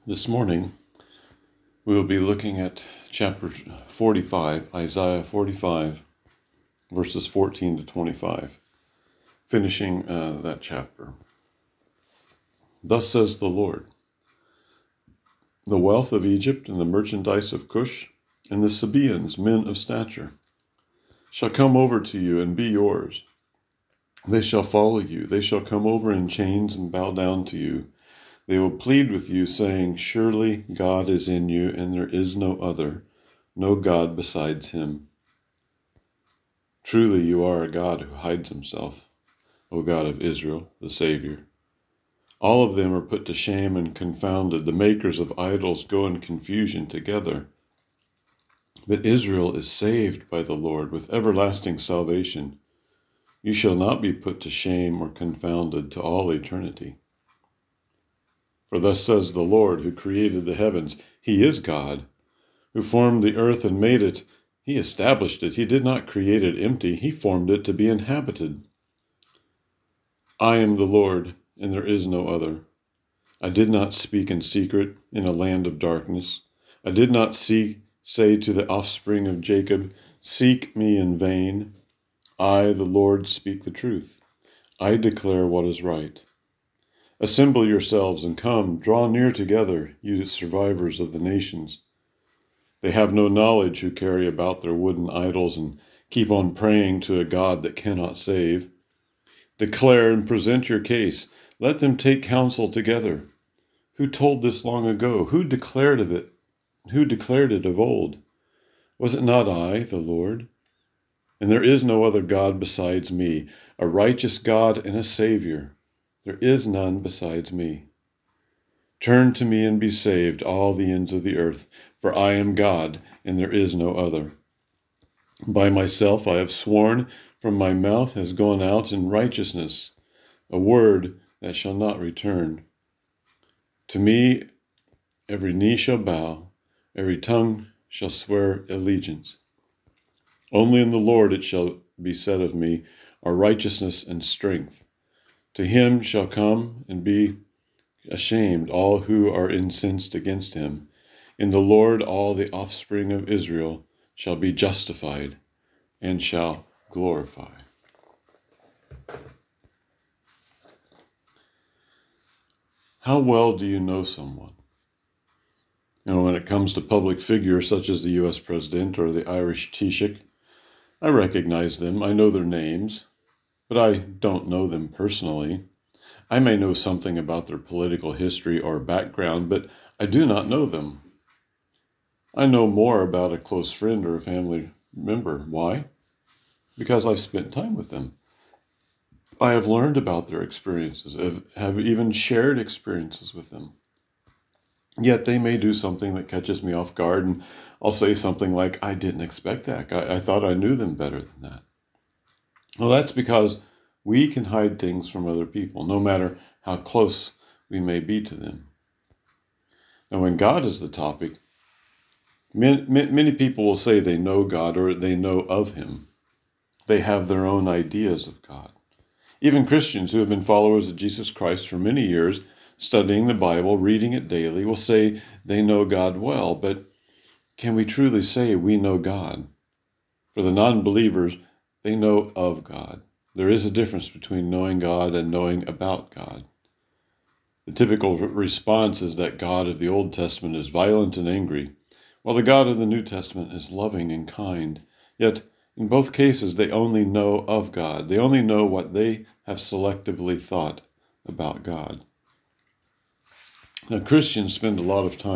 This morning, we will be looking at chapter 45, Isaiah 45, verses 14 to 25, finishing that chapter. Thus says the Lord, the wealth of Egypt and the merchandise of Cush and the Sabaeans, men of stature, shall come over to you and be yours. They shall follow you. They shall come over in chains and bow down to you. They will plead with you, saying, surely God is in you, and there is no other, no God besides him. Truly you are a God who hides himself, O God of Israel, the Savior. All of them are put to shame and confounded. The makers of idols go in confusion together. But Israel is saved by the Lord with everlasting salvation. You shall not be put to shame or confounded to all eternity. For thus says the Lord, who created the heavens, he is God, who formed the earth and made it. He established it. He did not create it empty. He formed it to be inhabited. I am the Lord, and there is no other. I did not speak in secret in a land of darkness. I did not say to the offspring of Jacob, seek me in vain. I, the Lord, speak the truth. I declare what is right. Assemble yourselves and come, draw near together, you survivors of the nations. They have no knowledge who carry about their wooden idols and keep on praying to a God that cannot save. Declare and present your case. Let them take counsel together. Who told this long ago? Who declared of it? Who declared it of old? Was it not I, the Lord? And there is no other God besides me, a righteous God and a Savior. There is none besides me. Turn to me and be saved, all the ends of the earth, for I am God, and there is no other. By myself I have sworn, from my mouth has gone out in righteousness, a word that shall not return. To me every knee shall bow, every tongue shall swear allegiance. Only in the Lord it shall be said of me, are righteousness and strength. To him shall come and be ashamed all who are incensed against him. In the Lord all the offspring of Israel shall be justified and shall glorify. How well do you know someone? When it comes to public figures such as the U.S. President or the Irish Taoiseach, I recognize them, I know their names, but I don't know them personally. I may know something about their political history or background, but I do not know them. I know more about a close friend or a family member. Why? Because I've spent time with them. I have learned about their experiences, have even shared experiences with them. Yet they may do something that catches me off guard, and I'll say something like, I didn't expect that. I thought I knew them better than that. Well, that's because we can hide things from other people, no matter how close we may be to them. Now, when God is the topic, many people will say they know God or they know of him. They have their own ideas of God. Even Christians who have been followers of Jesus Christ for many years, studying the Bible, reading it daily, will say they know God well, but can we truly say we know God? For the non-believers, they know of God. There is a difference between knowing God and knowing about God. The typical response is that God of the Old Testament is violent and angry, while the God of the New Testament is loving and kind. Yet, in both cases, they only know of God. They only know what they have selectively thought about God. Now, Christians spend a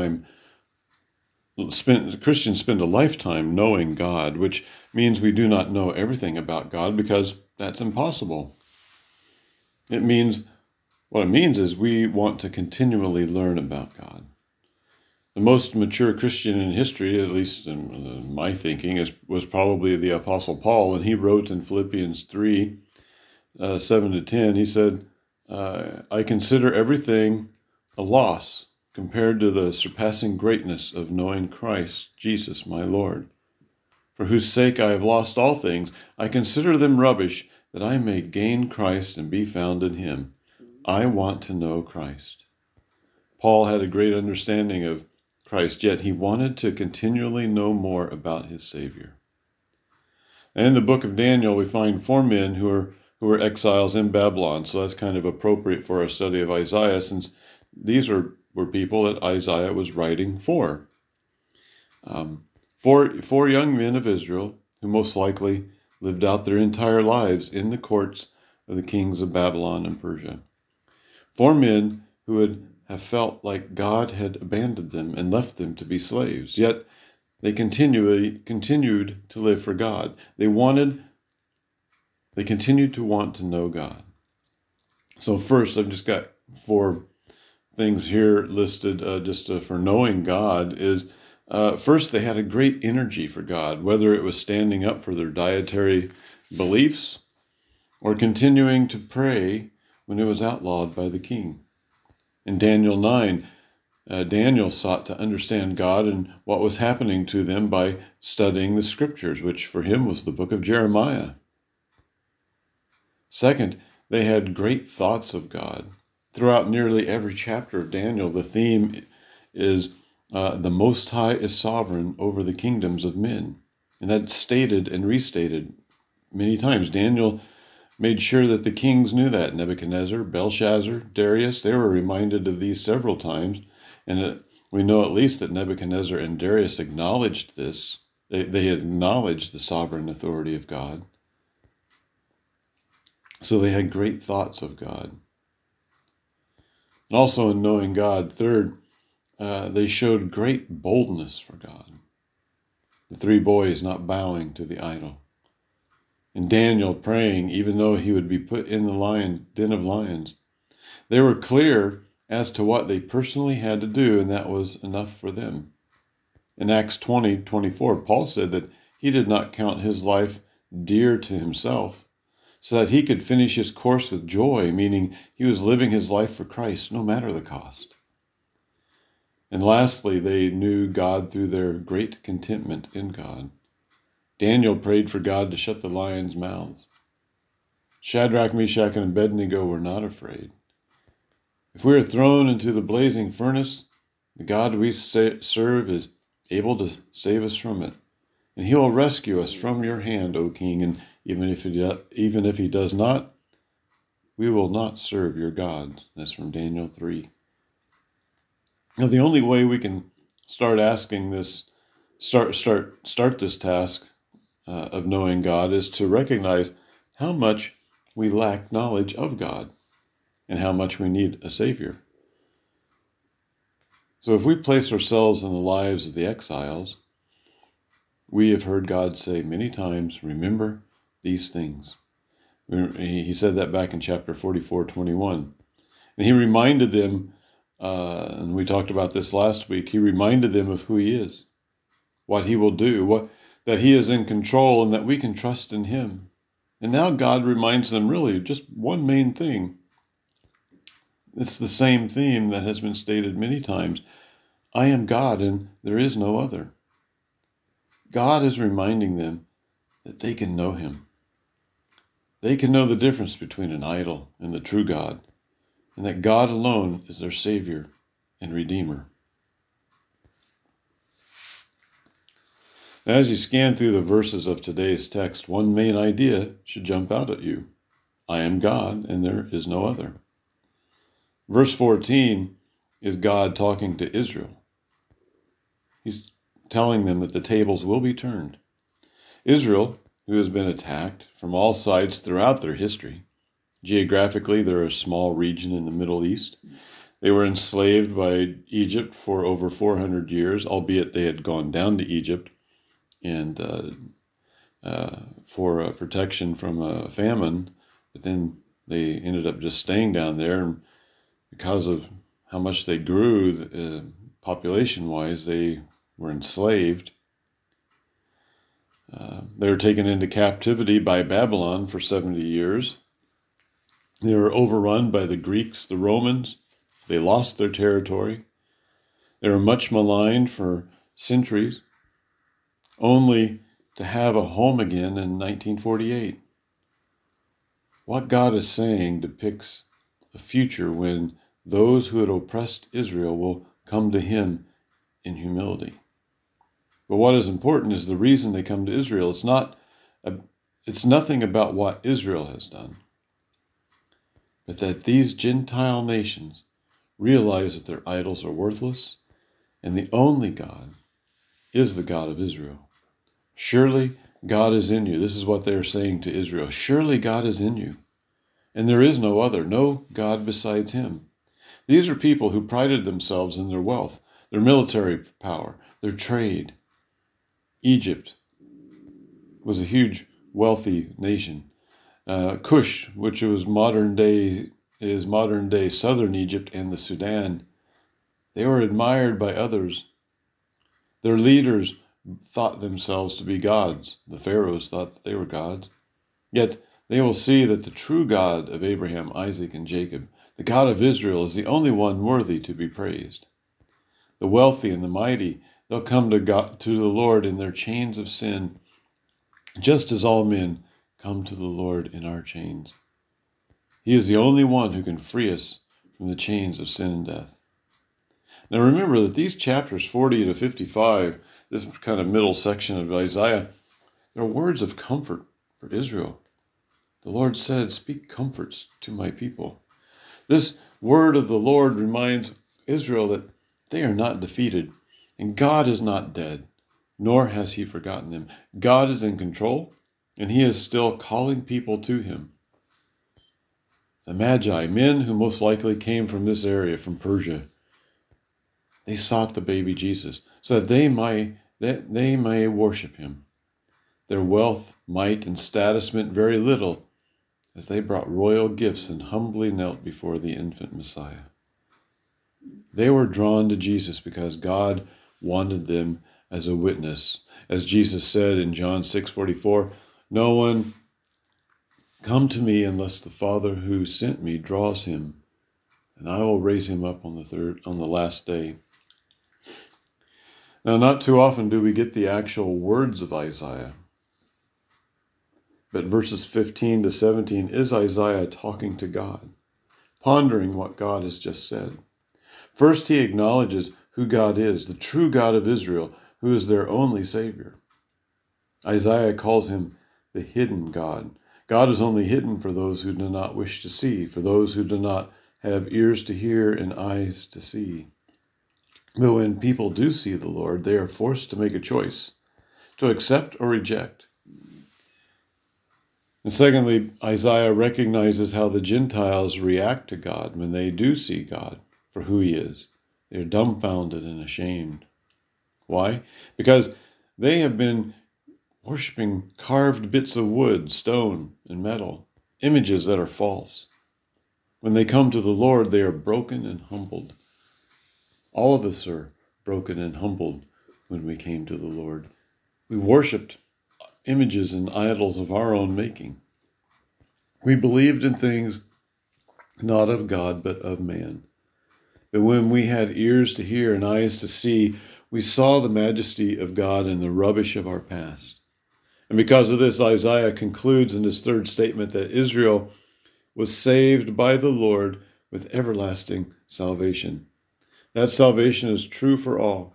lifetime knowing God, which means we do not know everything about God because that's impossible. What it means is we want to continually learn about God. The most mature Christian in history, at least in my thinking, was probably the Apostle Paul, and he wrote in Philippians 3, 7 to 10, he said, I consider everything a loss compared to the surpassing greatness of knowing Christ Jesus my Lord, for whose sake I have lost all things. I consider them rubbish, that I may gain Christ and be found in him. I want to know Christ. Paul had a great understanding of Christ, yet he wanted to continually know more about his Savior. And in the book of Daniel, we find 4 men who were exiles in Babylon. So that's kind of appropriate for our study of Isaiah, since these were people that Isaiah was writing for. Four young men of Israel who most likely lived out their entire lives in the courts of the kings of Babylon and Persia. 4 men who would have felt like God had abandoned them and left them to be slaves, yet they continued to live for God. They continued to want to know God. So first, I've just got 4 things here listed for knowing God. Is first, they had a great energy for God, whether it was standing up for their dietary beliefs or continuing to pray when it was outlawed by the king. In Daniel 9, Daniel sought to understand God and what was happening to them by studying the scriptures, which for him was the book of Jeremiah. Second, they had great thoughts of God. Throughout nearly every chapter of Daniel, the theme is the Most High is sovereign over the kingdoms of men. And that's stated and restated many times. Daniel made sure that the kings knew that. Nebuchadnezzar, Belshazzar, Darius, they were reminded of these several times. And we know at least that Nebuchadnezzar and Darius acknowledged this. They acknowledged the sovereign authority of God. So they had great thoughts of God. Also in knowing God, third, they showed great boldness for God. The 3 boys not bowing to the idol. And Daniel praying, even though he would be put in the den of lions. They were clear as to what they personally had to do, and that was enough for them. In Acts 20:24, Paul said that he did not count his life dear to himself, so that he could finish his course with joy, meaning he was living his life for Christ, no matter the cost. And lastly, they knew God through their great contentment in God. Daniel prayed for God to shut the lions' mouths. Shadrach, Meshach, and Abednego were not afraid. If we are thrown into the blazing furnace, the God we serve is able to save us from it. And he will rescue us from your hand, O King, and even if he does not, we will not serve your gods. That's from Daniel 3. Now, the only way we can start this task of knowing God is to recognize how much we lack knowledge of God and how much we need a Savior. So if we place ourselves in the lives of the exiles, we have heard God say many times, remember these things. He said that back in chapter 44:21. And he reminded them, and we talked about this last week, he reminded them of who he is, what he will do, that he is in control and that we can trust in him. And now God reminds them really just one main thing. It's the same theme that has been stated many times. I am God and there is no other. God is reminding them that they can know him. They can know the difference between an idol and the true God, and that God alone is their Savior and Redeemer. As you scan through the verses of today's text, one main idea should jump out at you. I am God and there is no other. Verse 14 is God talking to Israel. He's telling them that the tables will be turned. Israel, who has been attacked from all sides throughout their history. Geographically, they're a small region in the Middle East. They were enslaved by Egypt for over 400 years, albeit they had gone down to Egypt and for protection from a famine, but then they ended up just staying down there, and because of how much they grew population-wise, they were enslaved. They were taken into captivity by Babylon for 70 years. They were overrun by the Greeks, the Romans. They lost their territory. They were much maligned for centuries, only to have a home again in 1948. What God is saying depicts a future when those who had oppressed Israel will come to him in humility. But what is important is the reason they come to Israel. It's nothing about what Israel has done, but that these Gentile nations realize that their idols are worthless, and the only God is the God of Israel. Surely God is in you. This is what they are saying to Israel. Surely God is in you, and there is no other, no God besides him. These are people who prided themselves in their wealth, their military power, their trade. Egypt was a huge, wealthy nation. Cush, which is modern day southern Egypt and the Sudan, they were admired by others. Their leaders thought themselves to be gods. The pharaohs thought that they were gods. Yet they will see that the true God of Abraham, Isaac, and Jacob, the God of Israel, is the only one worthy to be praised. The wealthy and the mighty, they'll come to the Lord in their chains of sin, just as all men come to the Lord in our chains. He is the only one who can free us from the chains of sin and death. Now remember that these chapters 40 to 55, this kind of middle section of Isaiah, they're words of comfort for Israel. The Lord said, "Speak comforts to my people." This word of the Lord reminds Israel that they are not defeated, and God is not dead, nor has he forgotten them. God is in control, and he is still calling people to him. The Magi, men who most likely came from this area, from Persia, they sought the baby Jesus so that they may worship him. Their wealth, might, and status meant very little, as they brought royal gifts and humbly knelt before the infant Messiah. They were drawn to Jesus because God wanted them as a witness. As Jesus said in John 6:44, "No one come to me unless the Father who sent me draws him, and I will raise him up on the last day." Now, not too often do we get the actual words of Isaiah. But verses 15 to 17 is Isaiah talking to God, pondering what God has just said. First, he acknowledges who God is, the true God of Israel, who is their only Savior. Isaiah calls him the hidden God. God is only hidden for those who do not wish to see, for those who do not have ears to hear and eyes to see. But when people do see the Lord, they are forced to make a choice, to accept or reject. And secondly, Isaiah recognizes how the Gentiles react to God when they do see God for who he is. They are dumbfounded and ashamed. Why? Because they have been worshiping carved bits of wood, stone, and metal, images that are false. When they come to the Lord, they are broken and humbled. All of us are broken and humbled when we came to the Lord. We worshiped images and idols of our own making. We believed in things not of God, but of man. But when we had ears to hear and eyes to see, we saw the majesty of God in the rubbish of our past. And because of this, Isaiah concludes in his third statement that Israel was saved by the Lord with everlasting salvation. That salvation is true for all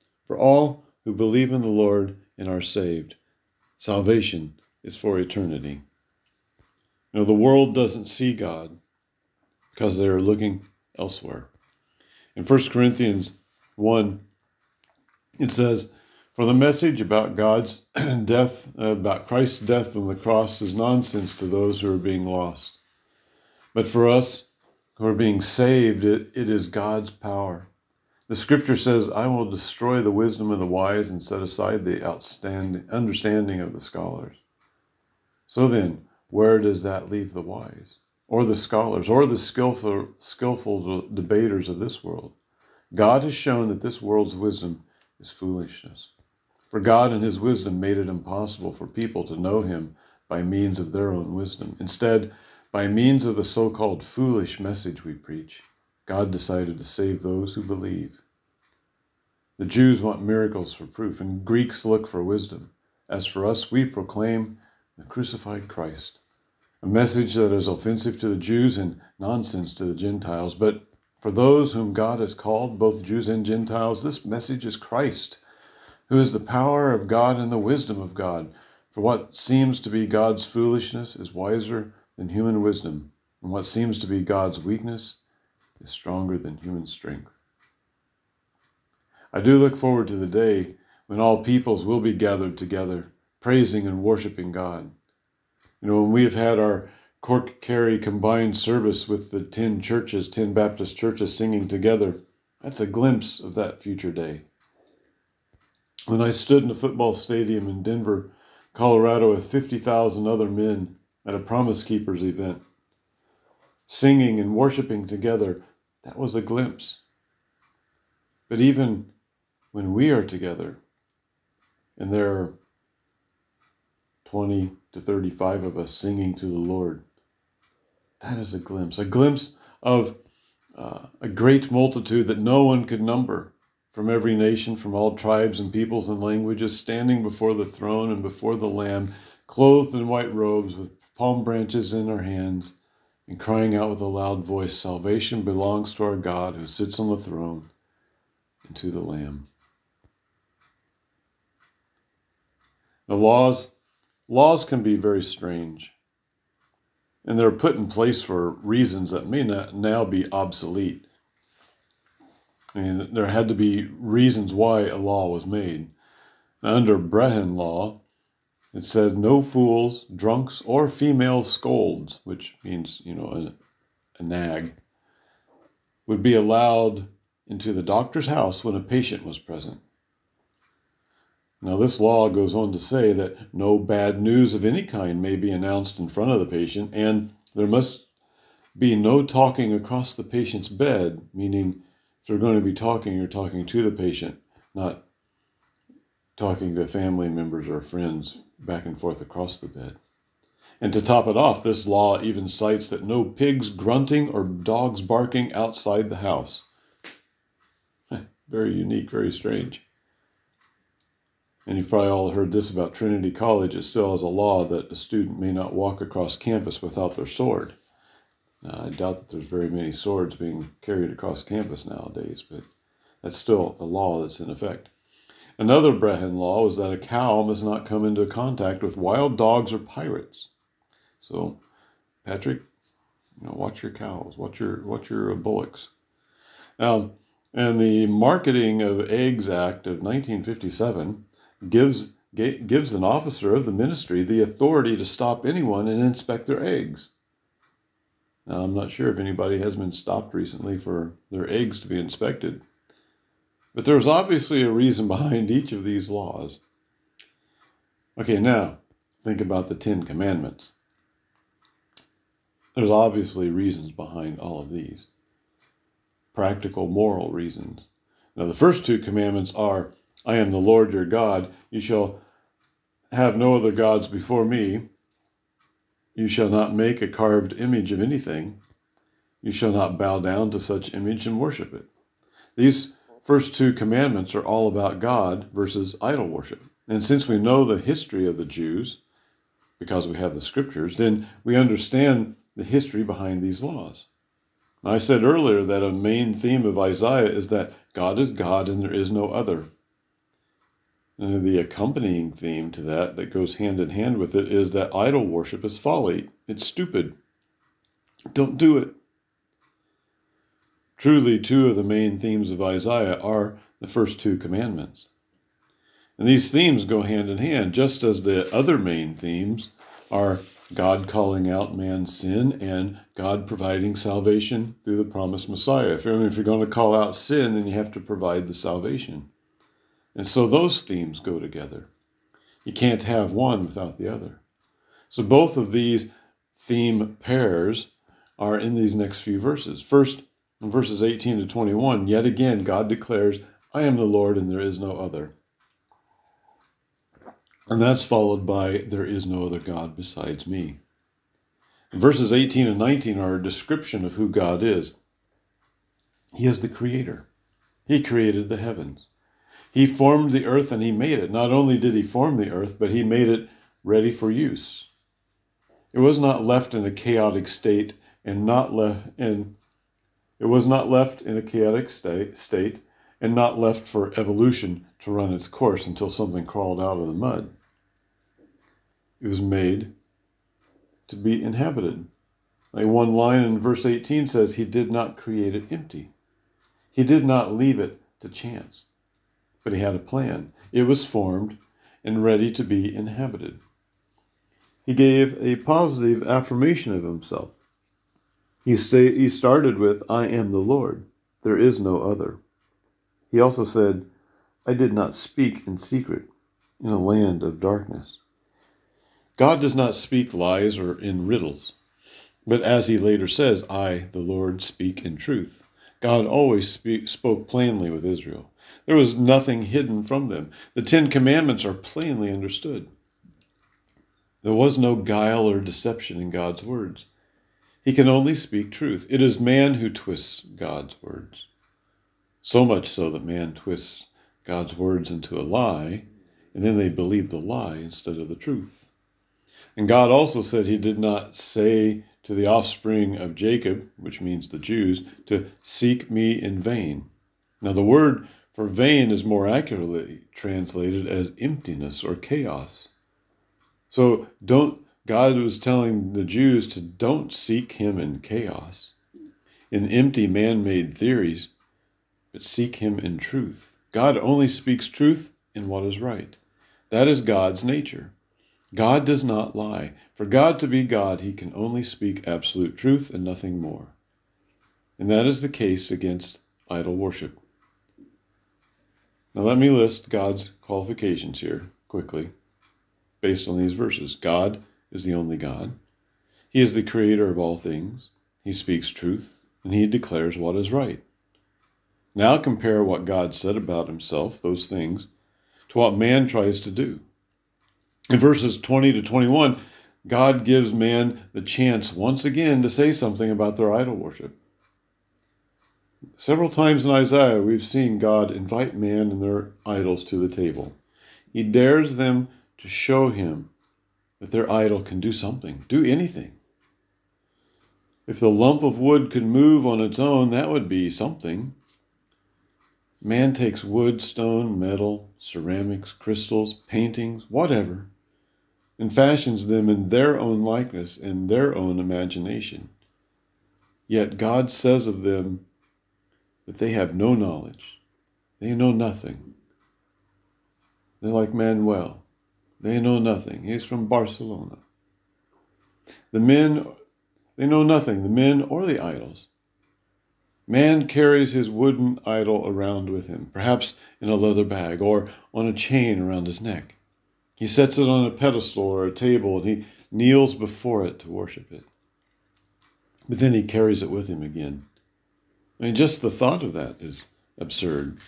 who believe in the Lord and are saved. Salvation is for eternity. You know, the world doesn't see God because they are looking elsewhere. In 1 Corinthians 1, it says, "For the message about God's death, about Christ's death on the cross is nonsense to those who are being lost. But for us who are being saved, it is God's power. The scripture says, 'I will destroy the wisdom of the wise and set aside the understanding of the scholars.' So then, where does that leave the wise, or the scholars, or the skillful debaters of this world? God has shown that this world's wisdom is foolishness. For God in his wisdom made it impossible for people to know him by means of their own wisdom. Instead, by means of the so-called foolish message we preach, God decided to save those who believe. The Jews want miracles for proof, and Greeks look for wisdom. As for us, we proclaim the crucified Christ, a message that is offensive to the Jews and nonsense to the Gentiles. But For those whom God has called, both Jews and Gentiles, this message is Christ, who is the power of God and the wisdom of God. For what seems to be God's foolishness is wiser than human wisdom, and what seems to be God's weakness is stronger than human strength. I do look forward to the day when all peoples will be gathered together, praising and worshiping God. When we have had our Cork Kerry combined service with the 10 Baptist churches singing together, that's a glimpse of that future day. When I stood in a football stadium in Denver, Colorado, with 50,000 other men at a Promise Keepers event, singing and worshiping together, that was a glimpse. But even when we are together, and there are 20 to 35 of us singing to the Lord, that is a glimpse of a great multitude that no one could number, from every nation, from all tribes and peoples and languages, standing before the throne and before the Lamb, clothed in white robes with palm branches in our hands, and crying out with a loud voice, "Salvation belongs to our God who sits on the throne and to the Lamb." Now, laws can be very strange, and they're put in place for reasons that may not now be obsolete. There had to be reasons why a law was made. Now, under Brehon law, it said no fools, drunks, or female scolds, which means, a nag, would be allowed into the doctor's house when a patient was present. Now, this law goes on to say that no bad news of any kind may be announced in front of the patient, and there must be no talking across the patient's bed, meaning if they're going to be talking, you're talking to the patient, not talking to family members or friends back and forth across the bed. And to top it off, this law even cites that no pigs grunting or dogs barking outside the house. Very unique, very strange. And you've probably all heard this about Trinity College. It still has a law that a student may not walk across campus without their sword. Now, I doubt that there's very many swords being carried across campus nowadays, but that's still a law that's in effect. Another Brehon law was that a cow must not come into contact with wild dogs or pirates. So, Patrick, watch your cows, watch your bullocks. And the Marketing of Eggs Act of 1957 gives an officer of the ministry the authority to stop anyone and inspect their eggs. Now, I'm not sure if anybody has been stopped recently for their eggs to be inspected, but there's obviously a reason behind each of these laws. Okay, now think about the 10 Commandments. There's obviously reasons behind all of these. Practical, moral reasons. Now, the first 2 commandments are, "I am the Lord your God. You shall have no other gods before me. You shall not make a carved image of anything. You shall not bow down to such image and worship it." These first 2 commandments are all about God versus idol worship. And since we know the history of the Jews, because we have the scriptures, then we understand the history behind these laws. I said earlier that a main theme of Isaiah is that God is God and there is no other. And the accompanying theme to that goes hand in hand with it is that idol worship is folly. It's stupid. Don't do it. Truly, 2 of the main themes of Isaiah are the first 2 commandments. And these themes go hand in hand, just as the other main themes are God calling out man's sin and God providing salvation through the promised Messiah. If you're going to call out sin, then you have to provide the salvation. And so those themes go together. You can't have one without the other. So both of these theme pairs are in these next few verses. First, in verses 18 to 21, yet again, God declares, "I am the Lord and there is no other." And that's followed by, "There is no other God besides me." And verses 18 and 19 are a description of who God is. He is the creator. He created the heavens. He formed the earth and he made it. Not only did he form the earth, but he made it ready for use. It was not left in a chaotic state and not left in It was not left in a chaotic state and not left for evolution to run its course until something crawled out of the mud. It was made to be inhabited. Like one line in verse 18 says, he did not create it empty. He did not leave it to chance, but he had a plan. It was formed and ready to be inhabited. He gave a positive affirmation of himself. He started with, I am the Lord. There is no other. He also said, I did not speak in secret in a land of darkness. God does not speak lies or in riddles, but as he later says, I, the Lord, speak in truth. God always spoke plainly with Israel. There was nothing hidden from them. The 10 Commandments are plainly understood. There was no guile or deception in God's words. He can only speak truth. It is man who twists God's words. So much so that man twists God's words into a lie, and then they believe the lie instead of the truth. And God also said he did not say to the offspring of Jacob, which means the Jews, to seek me in vain. Now the word for vain is more accurately translated as emptiness or chaos. So God was telling the Jews to don't seek him in chaos, in empty man-made theories, but seek him in truth. God only speaks truth in what is right. That is God's nature. God does not lie. For God to be God, he can only speak absolute truth and nothing more. And that is the case against idol worship. Now let me list God's qualifications here quickly, based on these verses. God is the only God. He is the creator of all things. He speaks truth, and he declares what is right. Now compare what God said about himself, those things, to what man tries to do. In verses 20 to 21, God gives man the chance once again to say something about their idol worship. Several times in Isaiah, we've seen God invite man and their idols to the table. He dares them to show him that their idol can do something, do anything. If the lump of wood could move on its own, that would be something. Man takes wood, stone, metal, ceramics, crystals, paintings, whatever, and fashions them in their own likeness and their own imagination. Yet God says of them that they have no knowledge. They know nothing. They're like Manuel. They know nothing. He's from Barcelona. The men, they know nothing, the men or the idols. Man carries his wooden idol around with him, perhaps in a leather bag or on a chain around his neck. He sets it on a pedestal or a table, and he kneels before it to worship it. But then he carries it with him again. I mean, just the thought of that is absurd.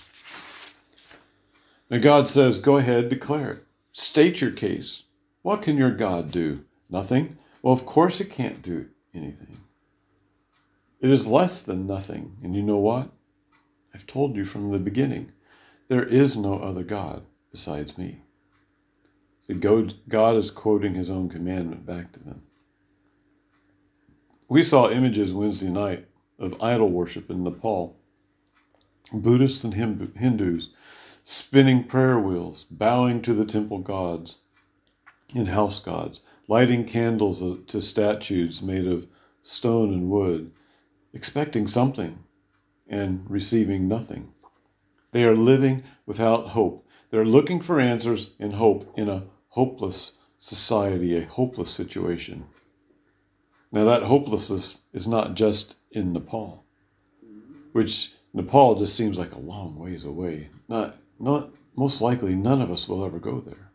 Now God says, go ahead, declare it. State your case. What can your God do? Nothing? Well, of course it can't do anything. It is less than nothing. And you know what? I've told you from the beginning, there is no other God besides me. See, God is quoting his own commandment back to them. We saw images Wednesday night of idol worship in Nepal. Buddhists and Hindus spinning prayer wheels, bowing to the temple gods and house gods, lighting candles to statues made of stone and wood, expecting something and receiving nothing. They are living without hope. They're looking for answers and hope in a hopeless society, a hopeless situation. Now that hopelessness is not just in Nepal, which Nepal just seems like a long ways away. Not most likely none of us will ever go there.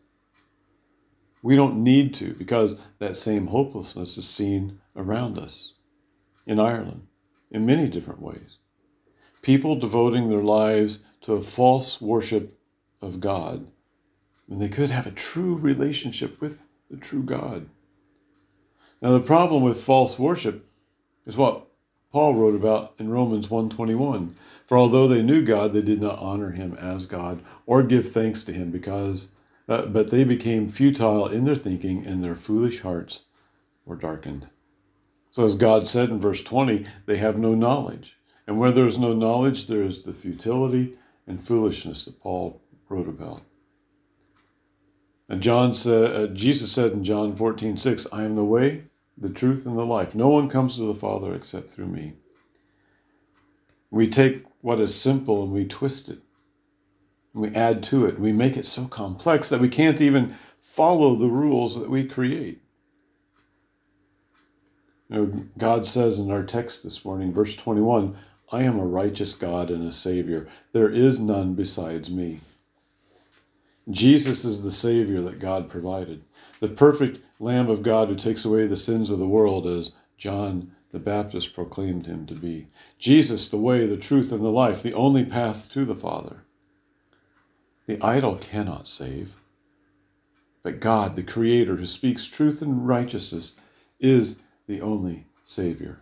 We don't need to, because that same hopelessness is seen around us in Ireland in many different ways. People devoting their lives to a false worship of God when they could have a true relationship with the true God. Now the problem with false worship is what Paul wrote about in Romans 1:21. For although they knew God, they did not honor him as God or give thanks to him, but they became futile in their thinking, and their foolish hearts were darkened. So as God said in verse 20, they have no knowledge. And where there is no knowledge, there is the futility and foolishness that Paul wrote about. And Jesus said in John 14:6, I am the way, the truth, and the life. No one comes to the Father except through me. We take what is simple and we twist it. And we add to it. And we make it so complex that we can't even follow the rules that we create. God says in our text this morning, verse 21, I am a righteous God and a Savior. There is none besides me. Jesus is the Savior that God provided, the perfect Lamb of God who takes away the sins of the world, as John the Baptist proclaimed him to be. Jesus, the way, the truth, and the life, the only path to the Father. The idol cannot save, but God, the Creator, who speaks truth and righteousness, is the only Savior.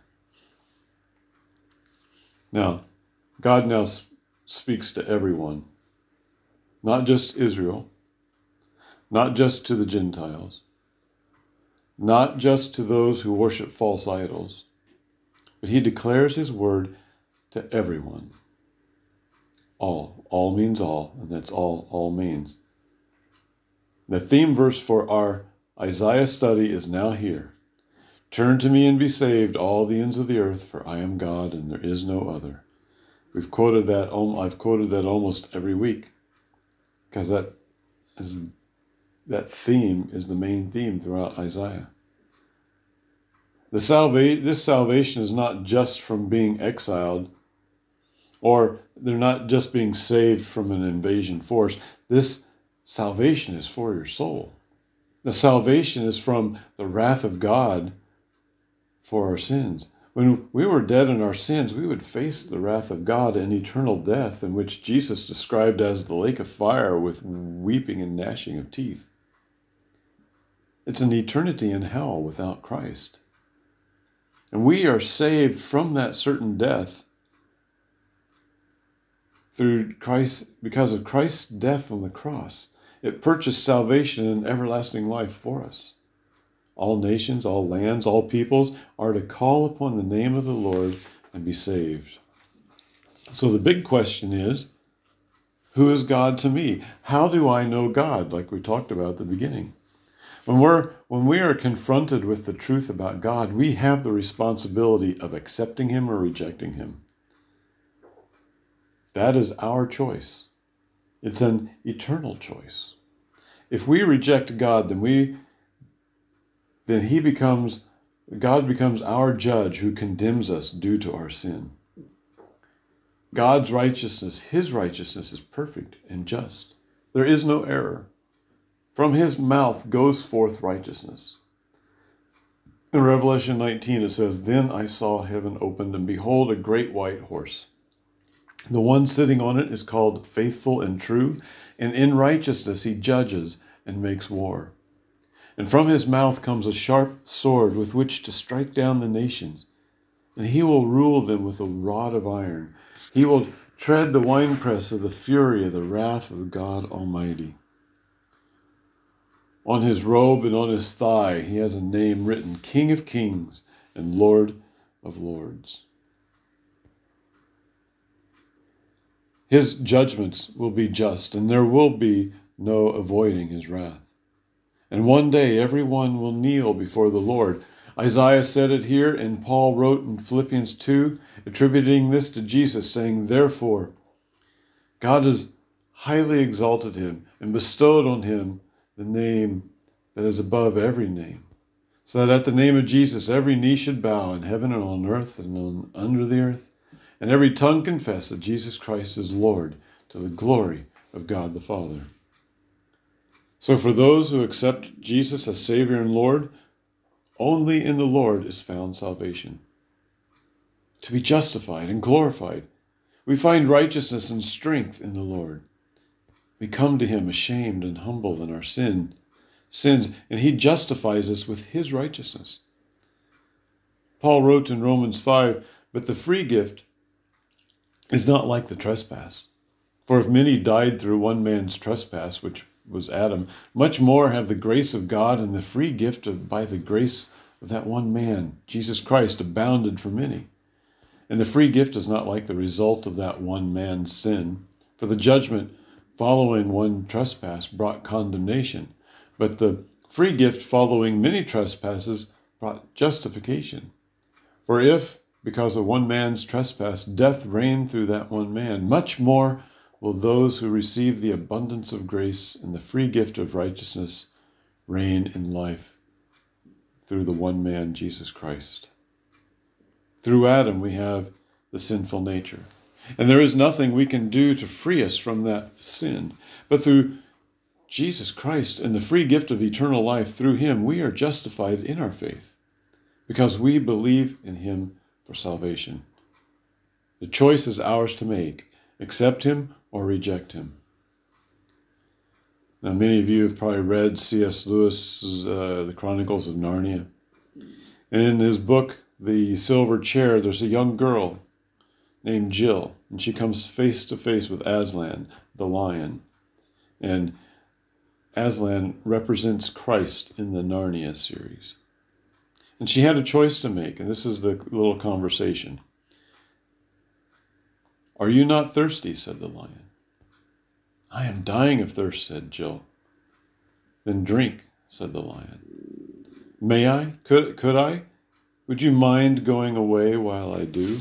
Now, God now speaks to everyone, not just Israel, not just to the Gentiles, not just to those who worship false idols, but he declares his word to everyone. All. All means all, and that's all means. The theme verse for our Isaiah study is now here. Turn to me and be saved, all the ends of the earth, for I am God and there is no other. I've quoted that almost every week, because that theme is the main theme throughout Isaiah. This salvation is not just from being exiled, or they're not just being saved from an invasion force. This salvation is for your soul. The salvation is from the wrath of God for our sins. When we were dead in our sins, we would face the wrath of God and eternal death, in which Jesus described as the lake of fire with weeping and gnashing of teeth. It's an eternity in hell without Christ. And we are saved from that certain death through Christ, because of Christ's death on the cross. It purchased salvation and everlasting life for us. All nations, all lands, all peoples are to call upon the name of the Lord and be saved. So the big question is, who is God to me? How do I know God, like we talked about at the beginning? When we are confronted with the truth about God, we have the responsibility of accepting him or rejecting him. That is our choice. It's an eternal choice. If we reject God, God becomes our judge who condemns us due to our sin. God's righteousness, his righteousness, is perfect and just. There is no error. From his mouth goes forth righteousness. In Revelation 19 it says, Then I saw heaven opened, and behold, a great white horse. The one sitting on it is called Faithful and True, and in righteousness he judges and makes war. And from his mouth comes a sharp sword with which to strike down the nations, and he will rule them with a rod of iron. He will tread the winepress of the fury of the wrath of God Almighty. On his robe and on his thigh he has a name written, King of Kings and Lord of Lords. His judgments will be just, and there will be no avoiding his wrath. And one day everyone will kneel before the Lord. Isaiah said it here, and Paul wrote in Philippians 2, attributing this to Jesus, saying, Therefore, God has highly exalted him and bestowed on him the name that is above every name, so that at the name of Jesus every knee should bow in heaven and on earth and under the earth, and every tongue confess that Jesus Christ is Lord, to the glory of God the Father. So for those who accept Jesus as Savior and Lord, only in the Lord is found salvation. To be justified and glorified, we find righteousness and strength in the Lord. We come to him ashamed and humble in our sins, and he justifies us with his righteousness. Paul wrote in Romans 5, But the free gift is not like the trespass. For if many died through one man's trespass, which was Adam, much more have the grace of God and the free gift by the grace of that one man, Jesus Christ, abounded for many. And the free gift is not like the result of that one man's sin. For the judgment following one trespass brought condemnation, but the free gift following many trespasses brought justification. For if, because of one man's trespass, death reigned through that one man, much more will those who receive the abundance of grace and the free gift of righteousness reign in life through the one man, Jesus Christ. Through Adam, we have the sinful nature. And there is nothing we can do to free us from that sin. But through Jesus Christ and the free gift of eternal life through him, we are justified in our faith because we believe in him for salvation. The choice is ours to make: accept him or reject him. Now, many of you have probably read C.S. Lewis's The Chronicles of Narnia. And in his book, The Silver Chair, there's a young girl named Jill, and she comes face to face with Aslan, the lion. And Aslan represents Christ in the Narnia series. And she had a choice to make, and this is the little conversation. "Are you not thirsty?" said the lion. "I am dying of thirst," said Jill. "Then drink," said the lion. "May I? Could I? Would you mind going away while I do?"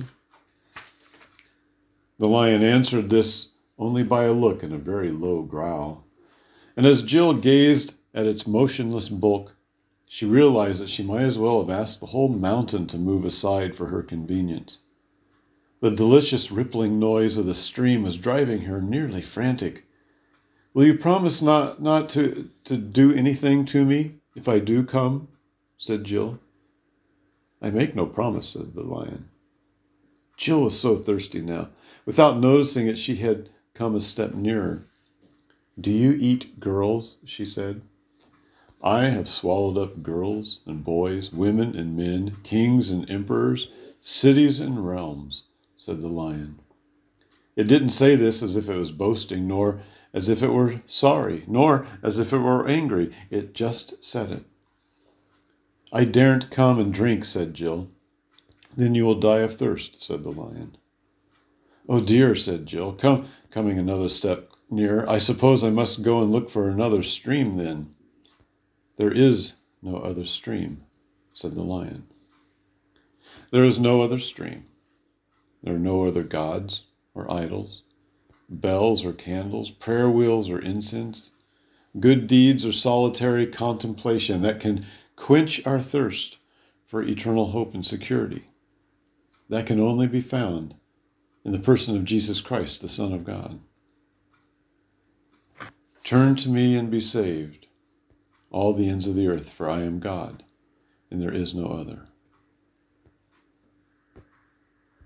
The lion answered this only by a look and a very low growl. And as Jill gazed at its motionless bulk, she realized that she might as well have asked the whole mountain to move aside for her convenience. The delicious rippling noise of the stream was driving her nearly frantic. "Will you promise not to do anything to me if I do come?" said Jill. "I make no promise," said the lion. Jill was so thirsty now. Without noticing it, she had come a step nearer. "Do you eat girls?" she said. "I have swallowed up girls and boys, women and men, kings and emperors, cities and realms," said the lion. It didn't say this as if it was boasting, nor as if it were sorry, nor as if it were angry. It just said it. "I daren't come and drink," said Jill. "Then you will die of thirst," said the lion. "Oh dear," said Jill, coming another step nearer. "I suppose I must go and look for another stream then." "There is no other stream," said the lion. There is no other stream. There are no other gods or idols, bells or candles, prayer wheels or incense, good deeds or solitary contemplation that can quench our thirst for eternal hope and security. That can only be found in the person of Jesus Christ, the Son of God. "Turn to me and be saved, all the ends of the earth, for I am God, and there is no other."